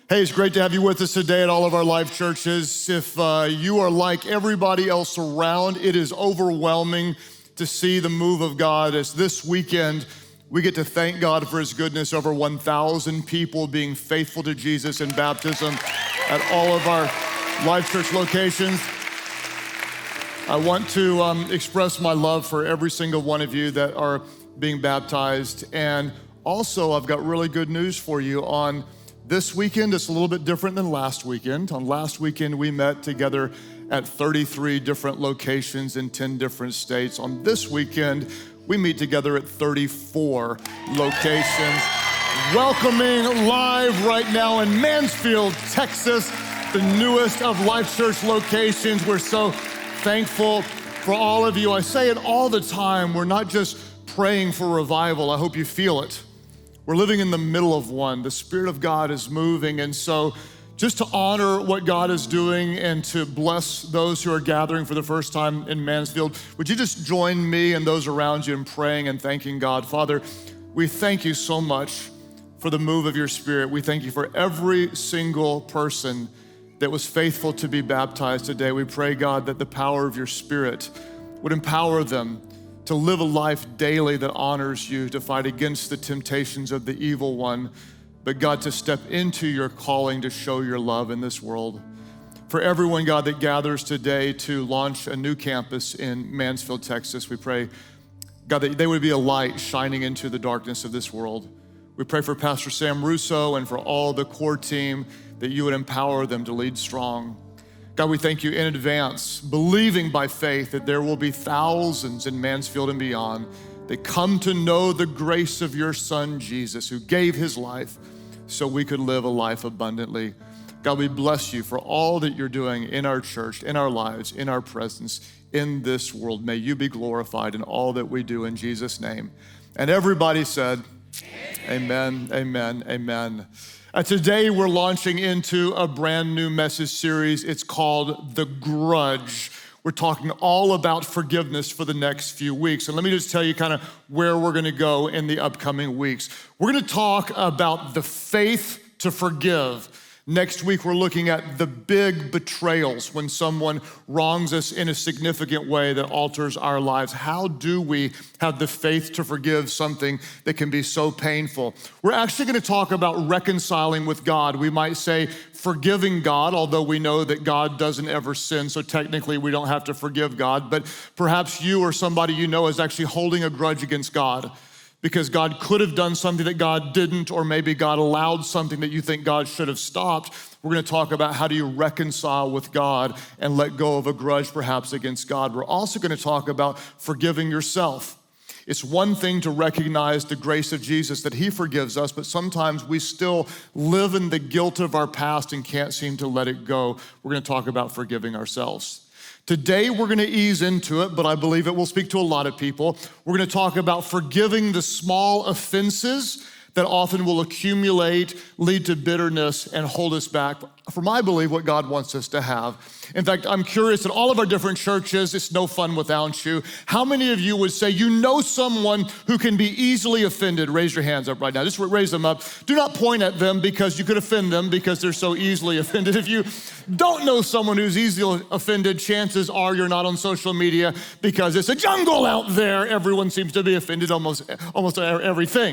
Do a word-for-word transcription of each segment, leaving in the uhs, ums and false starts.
Hey, it's great to have you with us today at all of our live churches. If uh, you are like everybody else around, it is overwhelming to see the move of God as this weekend we get to thank God for his goodness. Over one thousand people being faithful to Jesus in baptism at all of our live church locations. I want to um, express my love for every single one of you that are being baptized. And also, I've got really good news for you. On this weekend, it's a little bit different than last weekend. On last weekend, we met together at thirty-three different locations in ten different states. On this weekend, we meet together at thirty-four locations. Welcoming live right now in Mansfield, Texas, the newest of Life Church locations. We're so thankful for all of you. I say it all the time. We're not just praying for revival. I hope you feel it. We're living in the middle of one. The Spirit of God is moving. And so just to honor what God is doing and to bless those who are gathering for the first time in Mansfield, would you just join me and those around you in praying and thanking God? Father, we thank you so much for the move of your Spirit. We thank you for every single person that was faithful to be baptized today. We pray, God, that the power of your Spirit would empower them to live a life daily that honors you, to fight against the temptations of the evil one, but God, to step into your calling to show your love in this world. For everyone, God, that gathers today to launch a new campus in Mansfield, Texas, we pray, God, that they would be a light shining into the darkness of this world. We pray for Pastor Sam Russo and for all the core team that you would empower them to lead strong. God, we thank you in advance, believing by faith that there will be thousands in Mansfield and beyond that come to know the grace of your Son, Jesus, who gave his life so we could live a life abundantly. God, we bless you for all that you're doing in our church, in our lives, in our presence, in this world. May you be glorified in all that we do in Jesus' name. And everybody said, amen, amen, amen. amen. Uh, today, we're launching into a brand new message series. It's called The Grudge. We're talking all about forgiveness for the next few weeks. And let me just tell you kind of where we're gonna go in the upcoming weeks. We're gonna talk about the faith to forgive. Next week, we're looking at the big betrayals when someone wrongs us in a significant way that alters our lives. How do we have the faith to forgive something that can be so painful? We're actually gonna talk about reconciling with God. We might say forgiving God, although we know that God doesn't ever sin, so technically we don't have to forgive God, but perhaps you or somebody you know is actually holding a grudge against God, because God could have done something that God didn't, or maybe God allowed something that you think God should have stopped. We're gonna talk about how do you reconcile with God and let go of a grudge perhaps against God. We're also gonna talk about forgiving yourself. It's one thing to recognize the grace of Jesus, that he forgives us, but sometimes we still live in the guilt of our past and can't seem to let it go. We're gonna talk about forgiving ourselves. Today, we're gonna ease into it, but I believe it will speak to a lot of people. We're gonna talk about forgiving the small offenses that often will accumulate, lead to bitterness, and hold us back from, I believe, what God wants us to have. In fact, I'm curious, in all of our different churches, it's no fun without you. How many of you would say you know someone who can be easily offended? Raise your hands up right now. Just raise them up. Do not point at them because you could offend them because they're so easily offended. If you don't know someone who's easily offended, chances are you're not on social media because it's a jungle out there. Everyone seems to be offended almost, almost everything.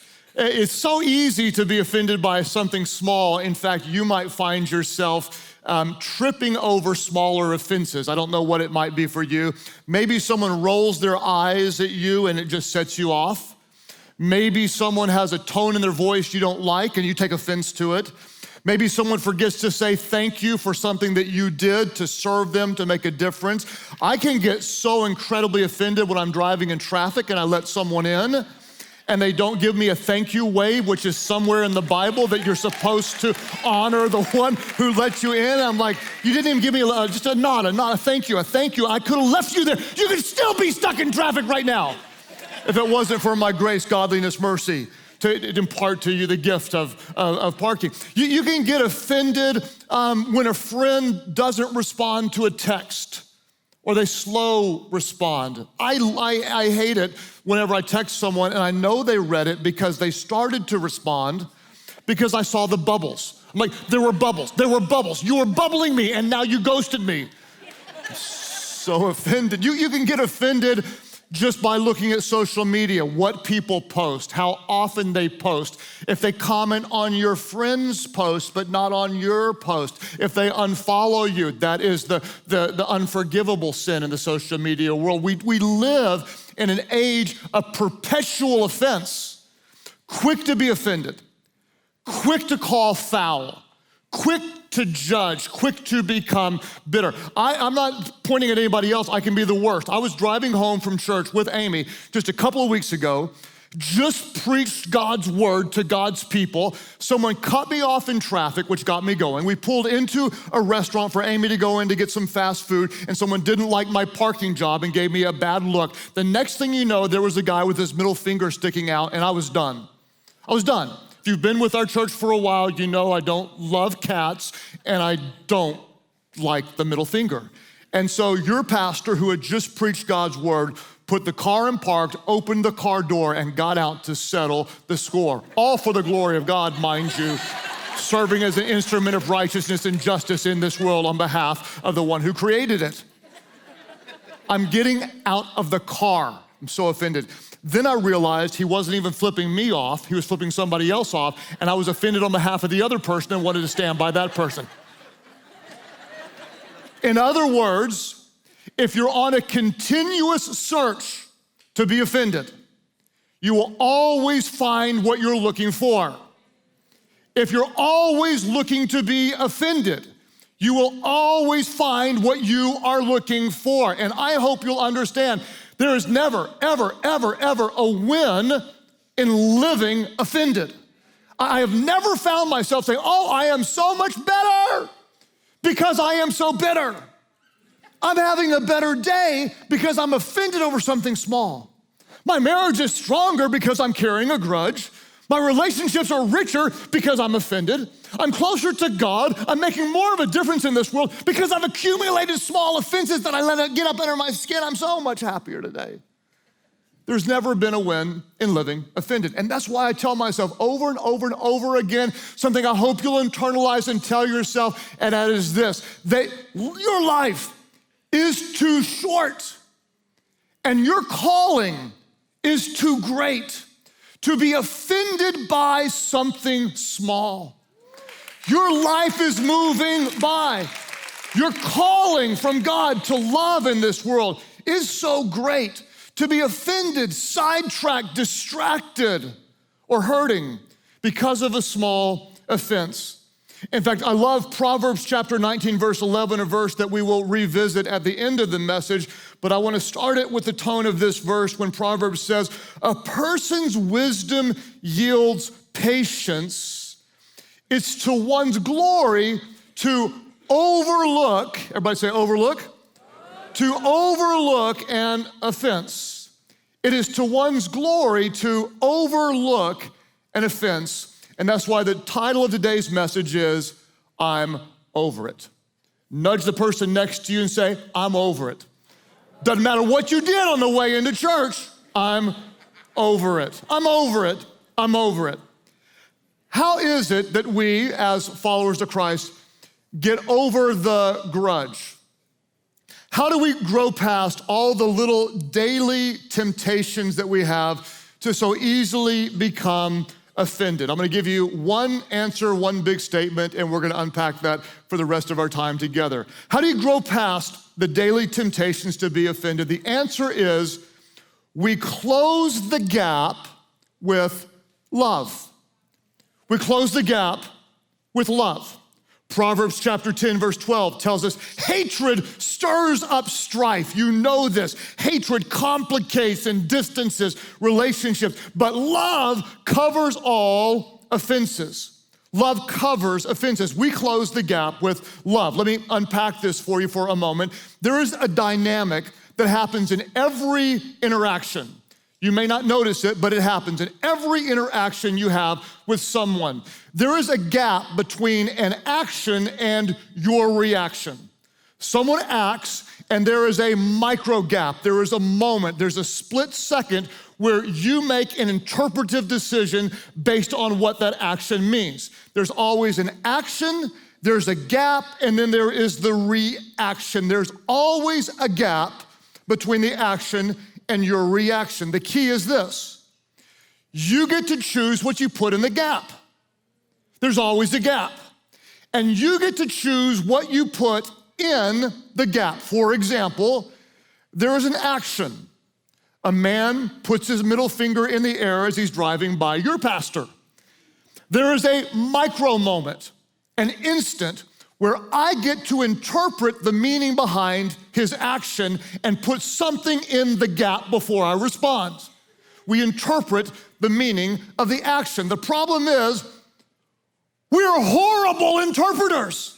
It's so easy to be offended by something small. In fact, you might find yourself um, tripping over smaller offenses. I don't know what it might be for you. Maybe someone rolls their eyes at you and it just sets you off. Maybe someone has a tone in their voice you don't like and you take offense to it. Maybe someone forgets to say thank you for something that you did to serve them, to make a difference. I can get so incredibly offended when I'm driving in traffic and I let someone in and they don't give me a thank you wave, which is somewhere in the Bible that you're supposed to honor the one who let you in. I'm like, you didn't even give me a, just a nod, a nod, a thank you, a thank you. I could have left you there. You could still be stuck in traffic right now if it wasn't for my grace, godliness, mercy to impart to you the gift of, of, of parking. You, you can get offended um, when a friend doesn't respond to a text, or they slow respond. I, I, I hate it whenever I text someone and I know they read it because they started to respond, because I saw the bubbles. I'm like, there were bubbles, there were bubbles. You were bubbling me and now you ghosted me. I'm so offended. You, you can get offended just by looking at social media, what people post, how often they post. If they comment on your friend's post, but not on your post. If they unfollow you, that is the, the, the unforgivable sin in the social media world. We, we live in an age of perpetual offense, quick to be offended, quick to call foul, quick to judge, quick to become bitter. I, I'm not pointing at anybody else. I can be the worst. I was driving home from church with Amy just a couple of weeks ago, just preached God's word to God's people. Someone cut me off in traffic, which got me going. We pulled into a restaurant for Amy to go in to get some fast food, and someone didn't like my parking job and gave me a bad look. The next thing you know, there was a guy with his middle finger sticking out, and I was done. I was done. If you've been with our church for a while, you know I don't love cats and I don't like the middle finger. And so your pastor, who had just preached God's word, put the car in park, opened the car door, and got out to settle the score. All for the glory of God, mind you, serving as an instrument of righteousness and justice in this world on behalf of the one who created it. I'm getting out of the car. I'm so offended. Then I realized he wasn't even flipping me off, he was flipping somebody else off, and I was offended on behalf of the other person and wanted to stand by that person. In other words, if you're on a continuous search to be offended, you will always find what you're looking for. If you're always looking to be offended, you will always find what you are looking for. And I hope you'll understand, there is never, ever, ever, ever a win in living offended. I have never found myself saying, oh, I am so much better because I am so bitter. I'm having a better day because I'm offended over something small. My marriage is stronger because I'm carrying a grudge. My relationships are richer because I'm offended. I'm closer to God. I'm making more of a difference in this world because I've accumulated small offenses that I let it get up under my skin. I'm so much happier today. There's never been a win in living offended. And that's why I tell myself over and over and over again, something I hope you'll internalize and tell yourself, and that is this, that your life is too short and your calling is too great to be offended by something small. Your life is moving by. Your calling from God to love in this world is so great to be offended, sidetracked, distracted, or hurting because of a small offense. In fact, I love Proverbs chapter nineteen, verse eleven, a verse that we will revisit at the end of the message, but I want to start it with the tone of this verse when Proverbs says, a person's wisdom yields patience. It's to one's glory to overlook, everybody say overlook, to overlook an offense. It is to one's glory to overlook an offense. And that's why the title of today's message is, I'm over it. Nudge the person next to you and say, I'm over it. Doesn't matter what you did on the way into church, I'm over it. I'm over it. I'm over it. How is it that we, as followers of Christ, get over the grudge? How do we grow past all the little daily temptations that we have to so easily become offended? I'm gonna give you one answer, one big statement, and we're gonna unpack that for the rest of our time together. How do you grow past the daily temptations to be offended? The answer is we close the gap with love. We close the gap with love. Proverbs chapter ten, verse twelve tells us, hatred stirs up strife. You know this. Hatred complicates and distances relationships, but love covers all offenses. Love covers offenses. We close the gap with love. Let me unpack this for you for a moment. There is a dynamic that happens in every interaction. You may not notice it, but it happens in every interaction you have with someone. There is a gap between an action and your reaction. Someone acts and there is a micro gap. There is a moment, there's a split second where you make an interpretive decision based on what that action means. There's always an action, there's a gap, and then there is the reaction. There's always a gap between the action and your reaction. The key is this: you get to choose what you put in the gap. There's always a gap. And you get to choose what you put in the gap. For example, there is an action. A man puts his middle finger in the air as he's driving by your pastor. There is a micro moment, an instant, where I get to interpret the meaning behind his action and put something in the gap before I respond. We interpret the meaning of the action. The problem is, we're horrible interpreters.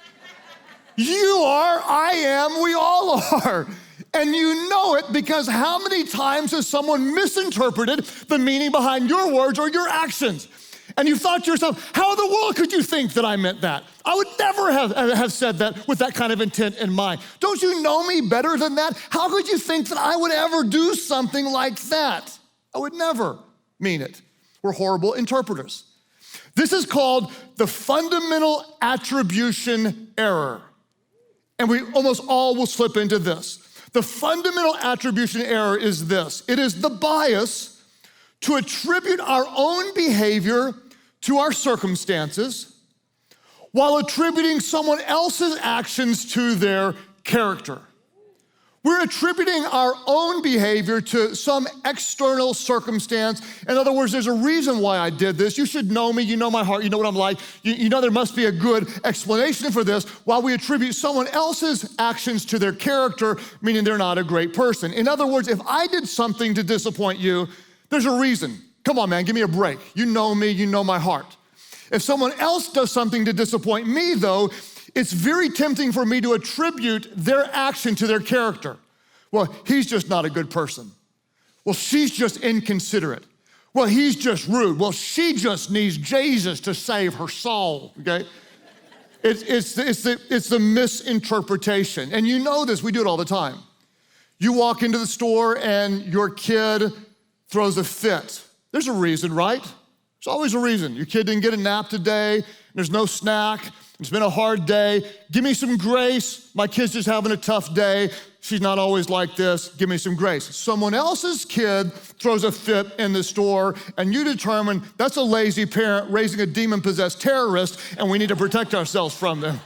You are, I am, we all are. And you know it because how many times has someone misinterpreted the meaning behind your words or your actions? And you thought to yourself, how in the world could you think that I meant that? I would never have, have said that with that kind of intent in mind. Don't you know me better than that? How could you think that I would ever do something like that? I would never mean it. We're horrible interpreters. This is called the fundamental attribution error. And we almost all will slip into this. The fundamental attribution error is this. It is the bias to attribute our own behavior to our circumstances while attributing someone else's actions to their character. We're attributing our own behavior to some external circumstance. In other words, there's a reason why I did this. You should know me, you know my heart, you know what I'm like. You, you know there must be a good explanation for this, while we attribute someone else's actions to their character, meaning they're not a great person. In other words, if I did something to disappoint you, there's a reason. Come on, man, give me a break. You know me, you know my heart. If someone else does something to disappoint me, though, it's very tempting for me to attribute their action to their character. Well, he's just not a good person. Well, she's just inconsiderate. Well, he's just rude. Well, she just needs Jesus to save her soul, okay? It's, it's, the, it's, the, it's the misinterpretation. And you know this, we do it all the time. You walk into the store and your kid throws a fit. There's a reason, right? There's always a reason. Your kid didn't get a nap today, there's no snack, it's been a hard day. Give me some grace. My kid's just having a tough day. She's not always like this. Give me some grace. Someone else's kid throws a fit in the store, and you determine that's a lazy parent raising a demon-possessed terrorist, and we need to protect ourselves from them.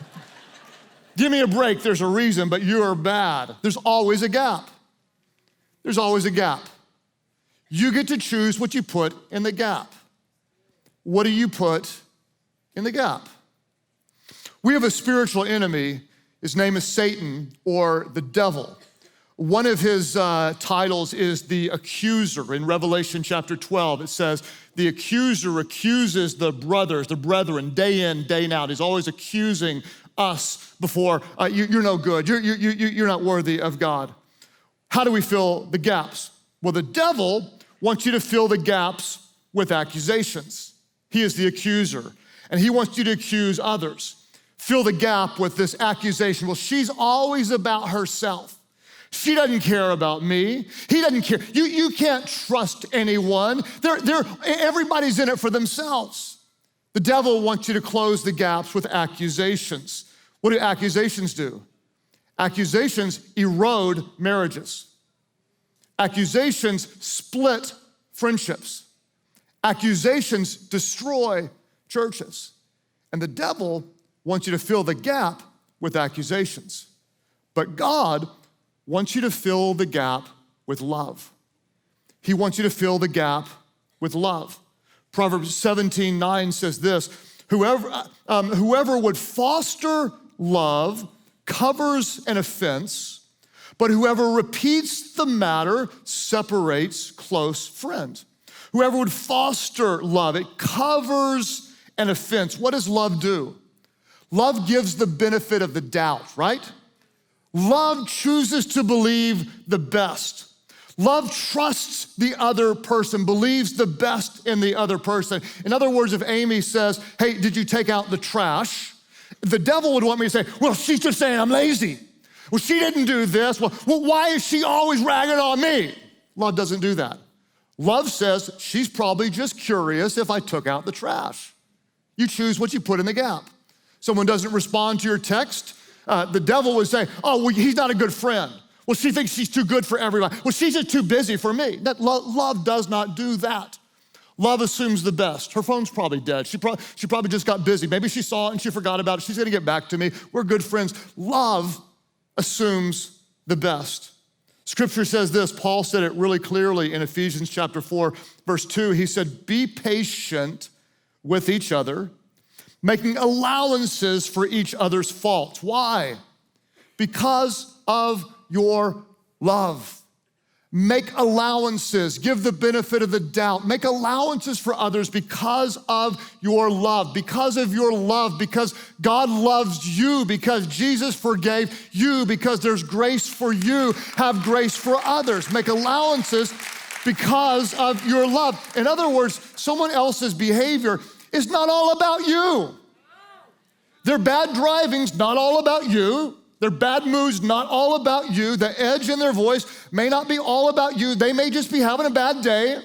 Give me a break. There's a reason, but you're bad. There's always a gap. There's always a gap. You get to choose what you put in the gap. What do you put in the gap? We have a spiritual enemy. His name is Satan, or the devil. One of his uh, titles is the accuser. In Revelation chapter twelve, it says, the accuser accuses the brothers, the brethren, day in, day out. He's always accusing us before, uh, you, you're no good, you're, you, you, you're not worthy of God. How do we fill the gaps? Well, the devil wants you to fill the gaps with accusations. He is the accuser, and he wants you to accuse others. Fill the gap with this accusation. Well, she's always about herself. She doesn't care about me. He doesn't care. You, you can't trust anyone. They're, they're, everybody's in it for themselves. The devil wants you to close the gaps with accusations. What do accusations do? Accusations erode marriages. Accusations split friendships. Accusations destroy churches. And the devil wants you to fill the gap with accusations. But God wants you to fill the gap with love. He wants you to fill the gap with love. Proverbs seventeen nine says this, whoever, um, whoever would foster love covers an offense, but whoever repeats the matter separates close friends. Whoever would foster love, it covers an offense. What does love do? Love gives the benefit of the doubt, right? Love chooses to believe the best. Love trusts the other person, believes the best in the other person. In other words, if Amy says, hey, did you take out the trash? The devil would want me to say, well, she's just saying I'm lazy. Well, she didn't do this. Well, well, why is she always ragging on me? Love doesn't do that. Love says, she's probably just curious if I took out the trash. You choose what you put in the gap. Someone doesn't respond to your text, uh, the devil would say, oh, well, he's not a good friend. Well, she thinks she's too good for everybody. Well, she's just too busy for me. That lo- love does not do that. Love assumes the best. Her phone's probably dead. She, pro- she probably just got busy. Maybe she saw it and she forgot about it. She's gonna get back to me. We're good friends. Love assumes the best. Scripture says this, Paul said it really clearly in Ephesians chapter four, verse two. He said, be patient with each other, making allowances for each other's faults. Why? Because of your love. Make allowances, give the benefit of the doubt. Make allowances for others because of your love, because of your love, because God loves you, because Jesus forgave you, because there's grace for you. Have grace for others. Make allowances because of your love. In other words, someone else's behavior is not all about you. Their bad driving's not all about you. Their bad mood's not all about you. The edge in their voice may not be all about you. They may just be having a bad day.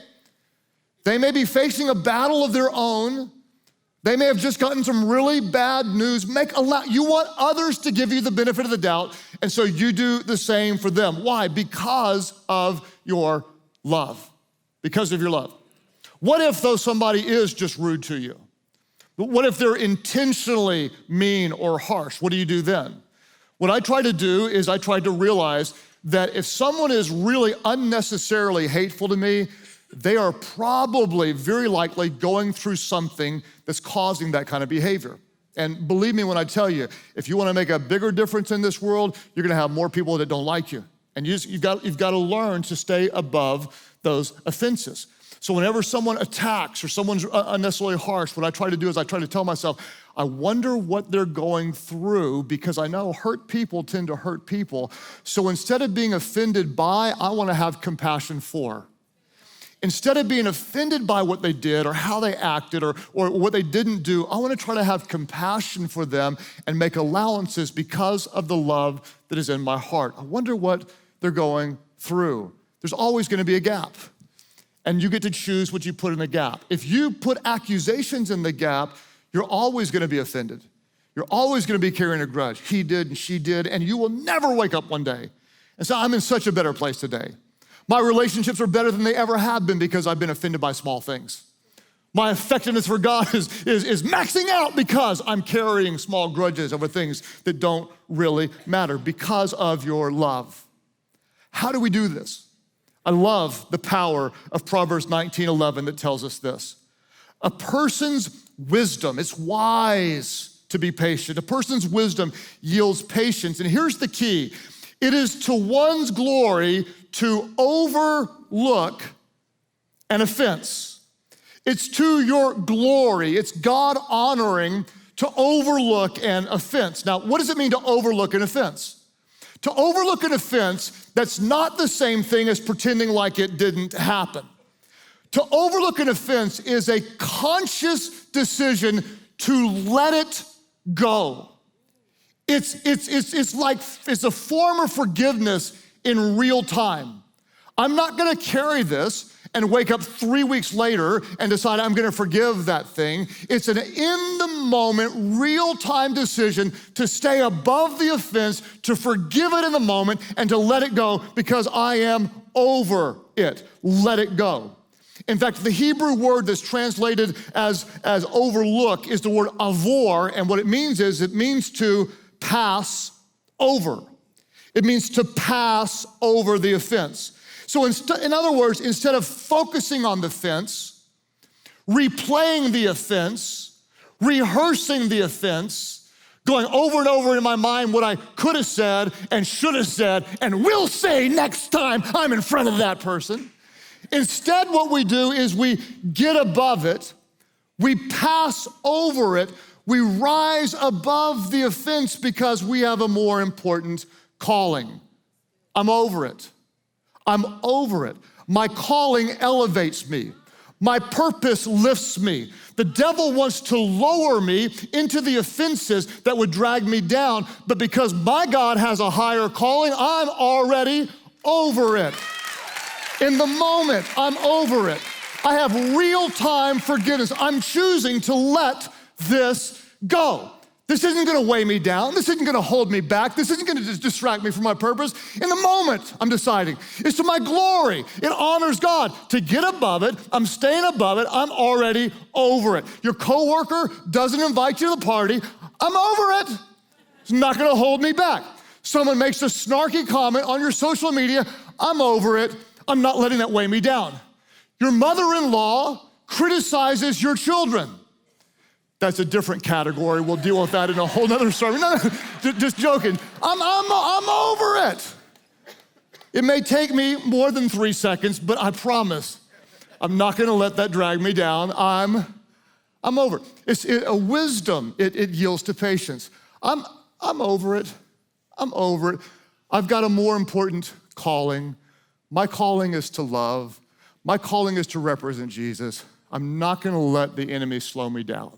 They may be facing a battle of their own. They may have just gotten some really bad news. Make allow- you want others to give you the benefit of the doubt, and so you do the same for them. Why? Because of your love. Because of your love. What if, though, somebody is just rude to you? What if they're intentionally mean or harsh? What do you do then? What I try to do is I try to realize that if someone is really unnecessarily hateful to me, they are probably very likely going through something that's causing that kind of behavior. And believe me when I tell you, if you want to make a bigger difference in this world, you're going to have more people that don't like you. And you just, you've got, you've got to learn to stay above those offenses. So whenever someone attacks or someone's unnecessarily harsh, what I try to do is I try to tell myself, I wonder what they're going through, because I know hurt people tend to hurt people. So instead of being offended by, I want to have compassion for. Instead of being offended by what they did or how they acted or, or what they didn't do, I want to try to have compassion for them and make allowances because of the love that is in my heart. I wonder what they're going through. There's always going to be a gap. And you get to choose what you put in the gap. If you put accusations in the gap, you're always gonna be offended. You're always gonna be carrying a grudge. He did and she did, and you will never wake up one day and say, I'm in such a better place today. My relationships are better than they ever have been because I've been offended by small things. My effectiveness for God is, is, is maxing out because I'm carrying small grudges over things that don't really matter because of your love. How do we do this? I love the power of Proverbs nineteen eleven that tells us this. A person's wisdom, it's wise to be patient. A person's wisdom yields patience. And here's the key. It is to one's glory to overlook an offense. It's to your glory. It's God honoring to overlook an offense. Now, what does it mean to overlook an offense? To overlook an offense, that's not the same thing as pretending like it didn't happen. To overlook an offense is a conscious decision to let it go. It's, it's, it's, it's like, it's a form of forgiveness in real time. I'm not gonna carry this and wake up three weeks later and decide I'm gonna forgive that thing. It's an in the moment, real time decision to stay above the offense, to forgive it in the moment, and to let it go because I am over it. Let it go. In fact, the Hebrew word that's translated as, as overlook is the word avor, and what it means is it means to pass over. It means to pass over the offense. So inst- in other words, instead of focusing on the offense, replaying the offense, rehearsing the offense, going over and over in my mind what I could have said and should have said and will say next time I'm in front of that person, instead what we do is we get above it, we pass over it, we rise above the offense because we have a more important calling. I'm over it. I'm over it. My calling elevates me. My purpose lifts me. The devil wants to lower me into the offenses that would drag me down, but because my God has a higher calling, I'm already over it. In the moment, I'm over it. I have real-time forgiveness. I'm choosing to let this go. This isn't gonna weigh me down. This isn't gonna hold me back. This isn't gonna just distract me from my purpose. In the moment, I'm deciding. It's to my glory. It honors God. To get above it, I'm staying above it. I'm already over it. Your coworker doesn't invite you to the party. I'm over it. It's not gonna hold me back. Someone makes a snarky comment on your social media. I'm over it. I'm not letting that weigh me down. Your mother-in-law criticizes your children. That's a different category. We'll deal with that in a whole nother sermon. No, no, just joking. I'm, I'm, I'm over it. It may take me more than three seconds, but I promise I'm not gonna let that drag me down. I'm, I'm over it. It's it, a wisdom, it, it yields to patience. I'm, I'm over it. I'm over it. I've got a more important calling. My calling is to love. My calling is to represent Jesus. I'm not gonna let the enemy slow me down.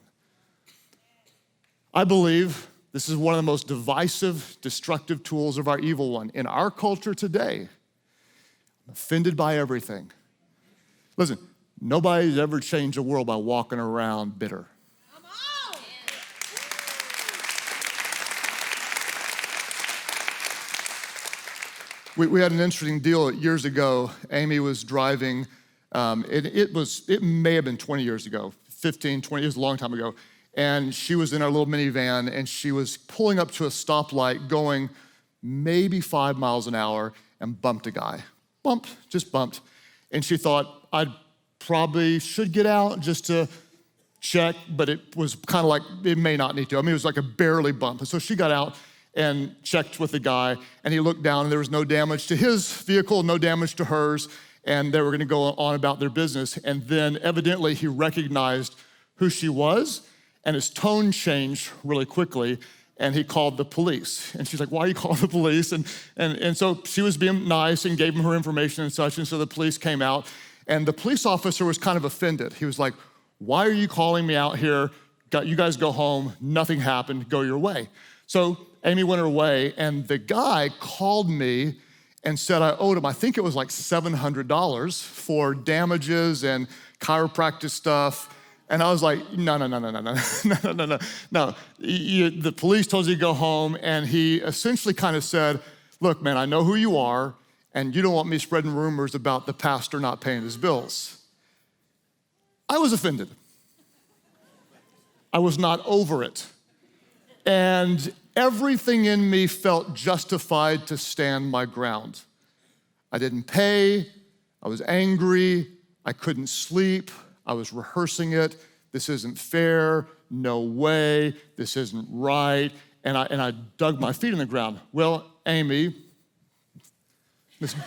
I believe this is one of the most divisive, destructive tools of our evil one. In our culture today, I'm offended by everything. Listen, nobody's ever changed the world by walking around bitter. Come on. We, we had an interesting deal years ago. Amy was driving, um, it, it was, it may have been twenty years ago, fifteen, twenty, it was a long time ago. And she was in our little minivan and she was pulling up to a stoplight going maybe five miles an hour and bumped a guy. Bumped, just bumped. And she thought, I probably should get out just to check, but it was kind of like, it may not need to. I mean, it was like a barely bump. And so she got out and checked with the guy and he looked down and there was no damage to his vehicle, no damage to hers, and they were gonna go on about their business. And then evidently he recognized who she was, and his tone changed really quickly, and he called the police. And she's like, why are you calling the police? And, and, and so she was being nice and gave him her information and such, and so the police came out, and the police officer was kind of offended. He was like, why are you calling me out here? Got, you guys go home, nothing happened, go your way. So Amy went her way, and the guy called me and said I owed him, I think it was like seven hundred dollars for damages and chiropractic stuff. And I was like, no, no, no, no, no, no, no, no, no, no. You, the police told you to go home, and he essentially kind of said, look, man, I know who you are, and you don't want me spreading rumors about the pastor not paying his bills. I was offended. I was not over it. And everything in me felt justified to stand my ground. I didn't pay, I was angry, I couldn't sleep, I was rehearsing it. This isn't fair, no way, this isn't right. And I, and I dug my feet in the ground. Well, Amy, this,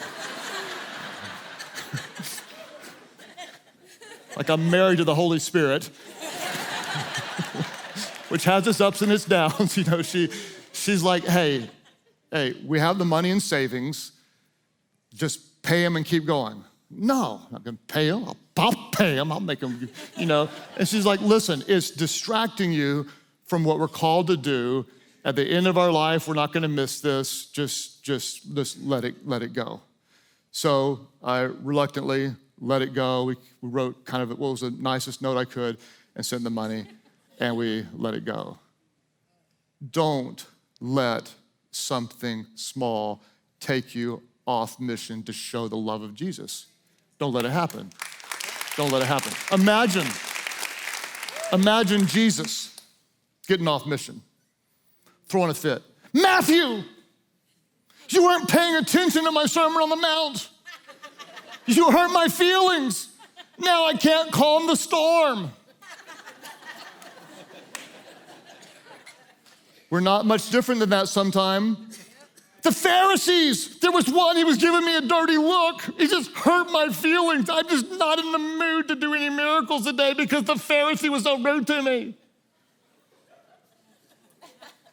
like I'm married to the Holy Spirit, which has its ups and its downs. You know, she, she's like, hey, hey, we have the money in savings, just pay him and keep going. No, I'm not gonna pay him. I'll, I'll pay him. I'll make him, you know. And she's like, listen, it's distracting you from what we're called to do. At the end of our life, we're not gonna miss this. Just, just, just let it, let it go. So I reluctantly let it go. We, we wrote kind of what was the nicest note I could and sent the money, and we let it go. Don't let something small take you off mission to show the love of Jesus. Don't let it happen. Don't let it happen. Imagine, imagine Jesus getting off mission, throwing a fit. Matthew, you weren't paying attention to my Sermon on the Mount. You hurt my feelings. Now I can't calm the storm. We're not much different than that sometime. The Pharisees, there was one, he was giving me a dirty look. He just hurt my feelings. I'm just not in the mood to do any miracles today because the Pharisee was so rude to me.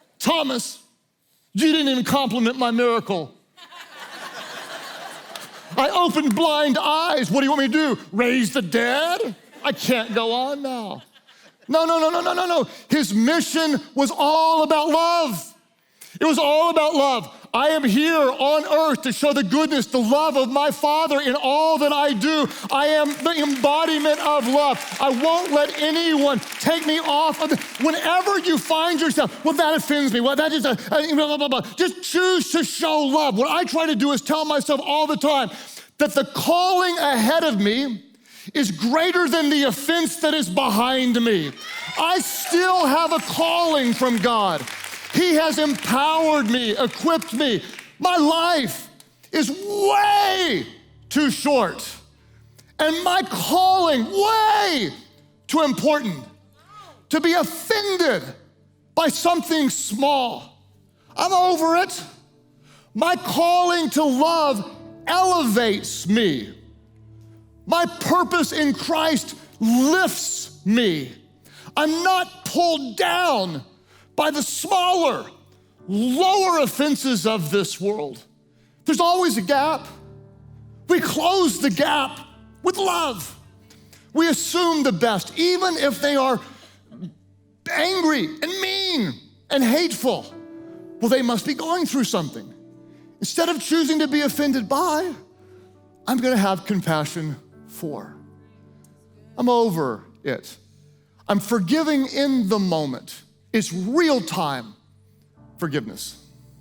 Thomas, you didn't even compliment my miracle. I opened blind eyes. What do you want me to do? Raise the dead? I can't go on now. No, no, no, no, no, no, no. His mission was all about love. It was all about love. I am here on earth to show the goodness, the love of my Father in all that I do. I am the embodiment of love. I won't let anyone take me off of it. Whenever you find yourself, well, that offends me. Well, that is a, a blah, blah, blah. Just choose to show love. What I try to do is tell myself all the time that the calling ahead of me is greater than the offense that is behind me. I still have a calling from God. He has empowered me, equipped me. My life is way too short, and my calling way too important to be offended by something small. I'm over it. My calling to love elevates me. My purpose in Christ lifts me. I'm not pulled down by the smaller, lower offenses of this world. There's always a gap. We close the gap with love. We assume the best, even if they are angry and mean and hateful. Well, they must be going through something. Instead of choosing to be offended by, I'm gonna have compassion for. I'm over it. I'm forgiving in the moment. It's real-time forgiveness.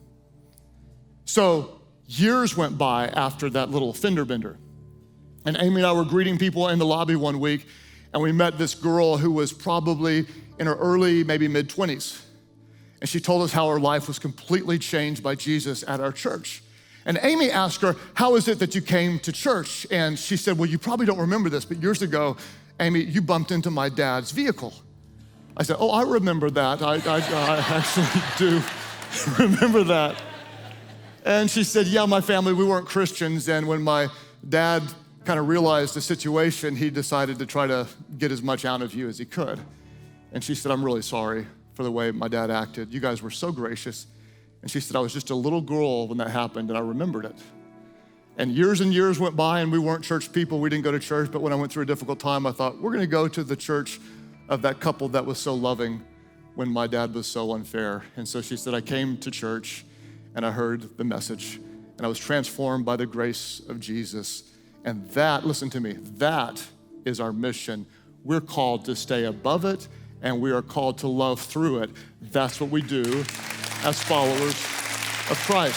So years went by after that little fender bender. And Amy and I were greeting people in the lobby one week, and we met this girl who was probably in her early, maybe mid-twenties. And she told us how her life was completely changed by Jesus at our church. And Amy asked her, how is it that you came to church? And she said, well, you probably don't remember this, but years ago, Amy, you bumped into my dad's vehicle. I said, oh, I remember that. I, I, I actually do remember that. And she said, yeah, my family, we weren't Christians. And when my dad kind of realized the situation, he decided to try to get as much out of you as he could. And she said, I'm really sorry for the way my dad acted. You guys were so gracious. And she said, I was just a little girl when that happened, and I remembered it. And years and years went by, and we weren't church people. We didn't go to church, but when I went through a difficult time, I thought, we're gonna go to the church of that couple that was so loving when my dad was so unfair. And so she said, I came to church and I heard the message and I was transformed by the grace of Jesus. And that, listen to me, that is our mission. We're called to stay above it and we are called to love through it. That's what we do as followers of Christ.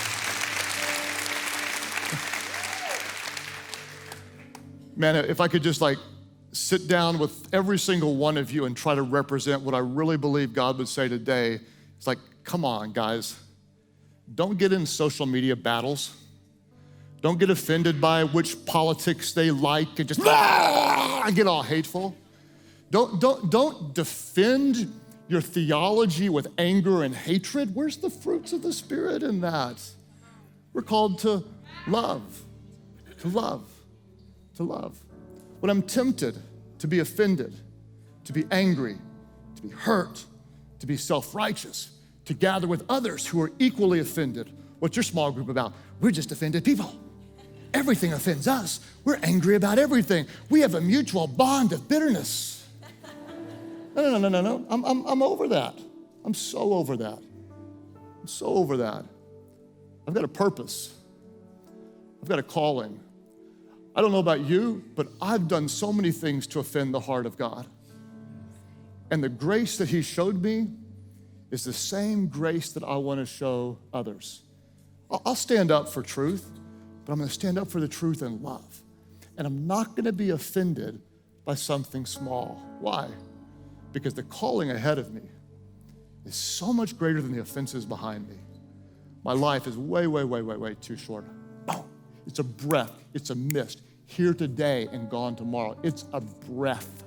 Man, if I could just like sit down with every single one of you and try to represent what I really believe God would say today. It's like, come on, guys. Don't get in social media battles. Don't get offended by which politics they like and just ah, get all hateful. Don't, don't, don't defend your theology with anger and hatred. Where's the fruits of the Spirit in that? We're called to love, to love, to love. When I'm tempted to be offended, to be angry, to be hurt, to be self-righteous, to gather with others who are equally offended. What's your small group about? We're just offended people. Everything offends us. We're angry about everything. We have a mutual bond of bitterness. No, no, no, no, no, no. I'm, I'm, I'm over that. I'm so over that. I'm so over that. I've got a purpose. I've got a calling. I don't know about you, but I've done so many things to offend the heart of God. And the grace that He showed me is the same grace that I want to show others. I'll stand up for truth, but I'm going to stand up for the truth in love. And I'm not going to be offended by something small. Why? Because the calling ahead of me is so much greater than the offenses behind me. My life is way, way, way, way, way too short. Boom. It's a breath. It's a mist. Here today and gone tomorrow. It's a breath.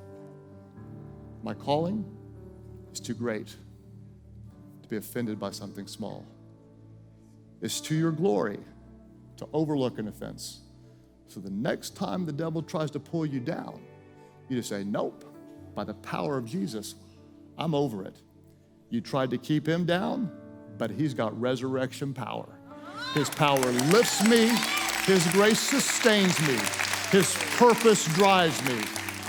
My calling is too great to be offended by something small. It's to your glory to overlook an offense. So the next time the devil tries to pull you down, you just say, nope, by the power of Jesus, I'm over it. You tried to keep him down, but he's got resurrection power. His power lifts me His grace sustains me. His purpose drives me.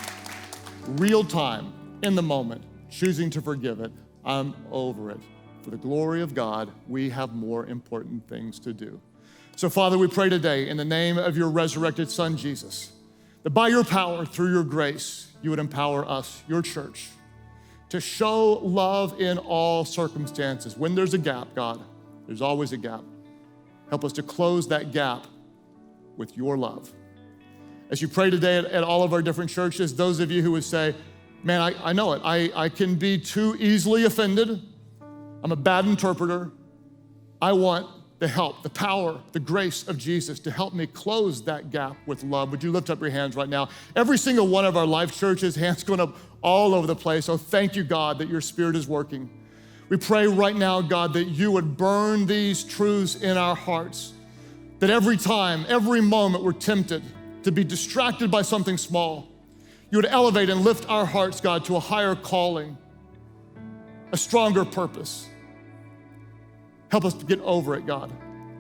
Real time, in the moment, choosing to forgive it. I'm over it. For the glory of God, we have more important things to do. So Father, we pray today in the name of your resurrected Son, Jesus, that by your power, through your grace, you would empower us, your church, to show love in all circumstances. When there's a gap, God, there's always a gap. Help us to close that gap with your love. As you pray today at, at all of our different churches, those of you who would say, man, I, I know it. I, I can be too easily offended. I'm a bad interpreter. I want the help, the power, the grace of Jesus to help me close that gap with love. Would you lift up your hands right now? Every single one of our life churches, hands going up all over the place. Oh, thank you, God, that your Spirit is working. We pray right now, God, that you would burn these truths in our hearts, that every time, every moment we're tempted to be distracted by something small, you would elevate and lift our hearts, God, to a higher calling, a stronger purpose. Help us to get over it, God.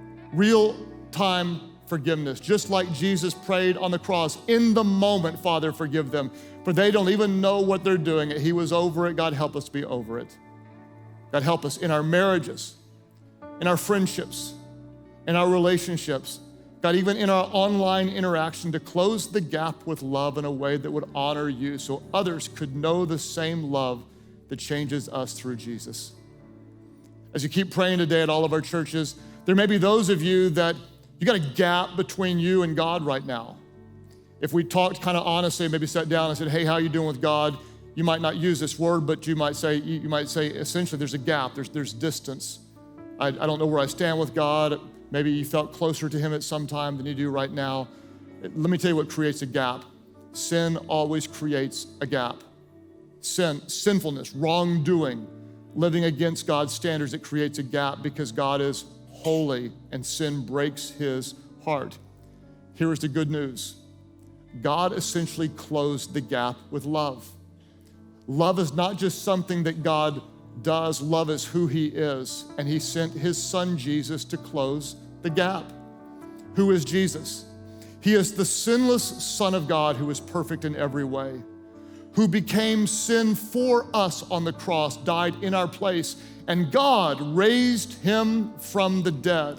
Real-time forgiveness, just like Jesus prayed on the cross. In the moment, Father, forgive them, for they don't even know what they're doing. He was over it. God, help us to be over it. God, help us in our marriages, in our friendships, in our relationships. God, even in our online interaction, to close the gap with love in a way that would honor you so others could know the same love that changes us through Jesus. As you keep praying today at all of our churches, there may be those of you that you got a gap between you and God right now. If we talked kind of honestly, maybe sat down and said, hey, how are you doing with God? You might not use this word, but you might say, you might say essentially there's a gap, there's, there's distance. I, I don't know where I stand with God. Maybe you felt closer to him at some time than you do right now. Let me tell you what creates a gap. Sin always creates a gap. Sin, sinfulness, wrongdoing, living against God's standards, it creates a gap because God is holy and sin breaks his heart. Here is the good news. God essentially closed the gap with love. Love is not just something that God does. Love is who he is. And he sent his son Jesus to close the gap. Who is Jesus? He is the sinless Son of God who is perfect in every way, who became sin for us on the cross, died in our place, and God raised him from the dead.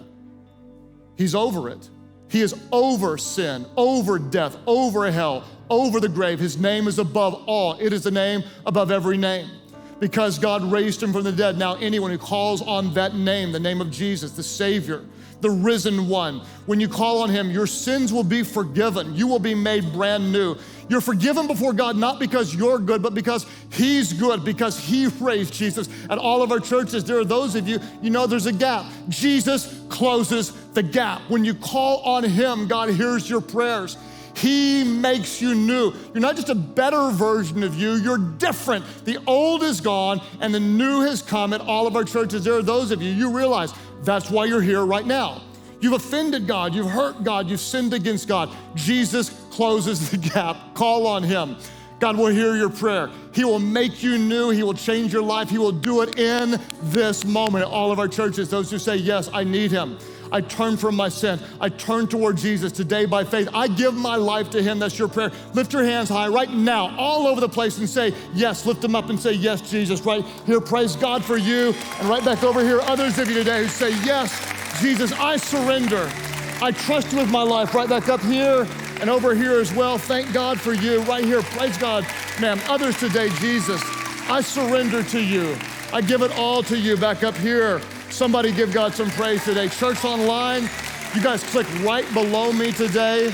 He's over it. He is over sin, over death, over hell, over the grave. His name is above all. It is the name above every name. Because God raised him from the dead, now anyone who calls on that name, the name of Jesus, the Savior, the risen one, when you call on him, your sins will be forgiven. You will be made brand new. You're forgiven before God, not because you're good, but because he's good, because he raised Jesus. At all of our churches, there are those of you, you know there's a gap. Jesus closes the gap. When you call on him, God hears your prayers. He makes you new. You're not just a better version of you, you're different. The old is gone and the new has come. At all of our churches, there are those of you, you realize that's why you're here right now. You've offended God, you've hurt God, you've sinned against God. Jesus closes the gap. Call on him. God will hear your prayer. He will make you new. He will change your life. He will do it in this moment. At all of our churches, those who say, yes, I need him. I turn from my sin. I turn toward Jesus today by faith. I give my life to him. That's your prayer. Lift your hands high right now, all over the place, and say, yes. Lift them up and say, yes, Jesus. Right here, praise God for you. And right back over here, others of you today who say, yes, Jesus, I surrender. I trust you with my life. Right back up here and over here as well. Thank God for you. Right here, praise God. Ma'am, others today, Jesus, I surrender to you. I give it all to you. Back up here. Somebody give God some praise today. Church Online, you guys click right below me today.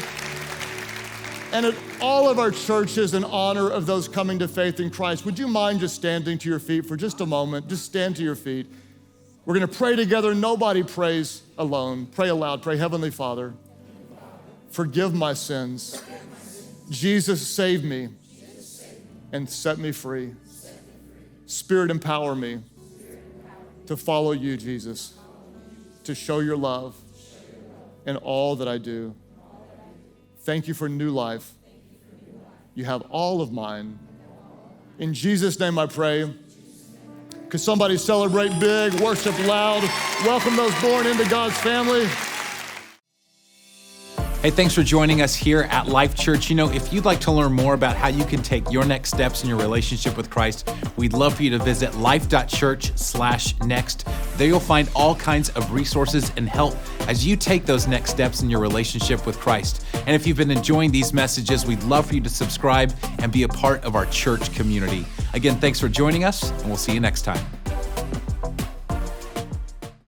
And at all of our churches in honor of those coming to faith in Christ, would you mind just standing to your feet for just a moment? Just stand to your feet. We're gonna pray together. Nobody prays alone. Pray aloud. Pray, Heavenly Father, forgive my sins. Jesus, save me and set me free. Spirit, empower me to follow you, Jesus, to show your love in all that I do. Thank you for new life. You have all of mine. In Jesus' name I pray. Could somebody celebrate big, worship loud, welcome those born into God's family. Hey, thanks for joining us here at Life Church. You know, if you'd like to learn more about how you can take your next steps in your relationship with Christ, we'd love for you to visit life.church slash next. There you'll find all kinds of resources and help as you take those next steps in your relationship with Christ. And if you've been enjoying these messages, we'd love for you to subscribe and be a part of our church community. Again, thanks for joining us, and we'll see you next time.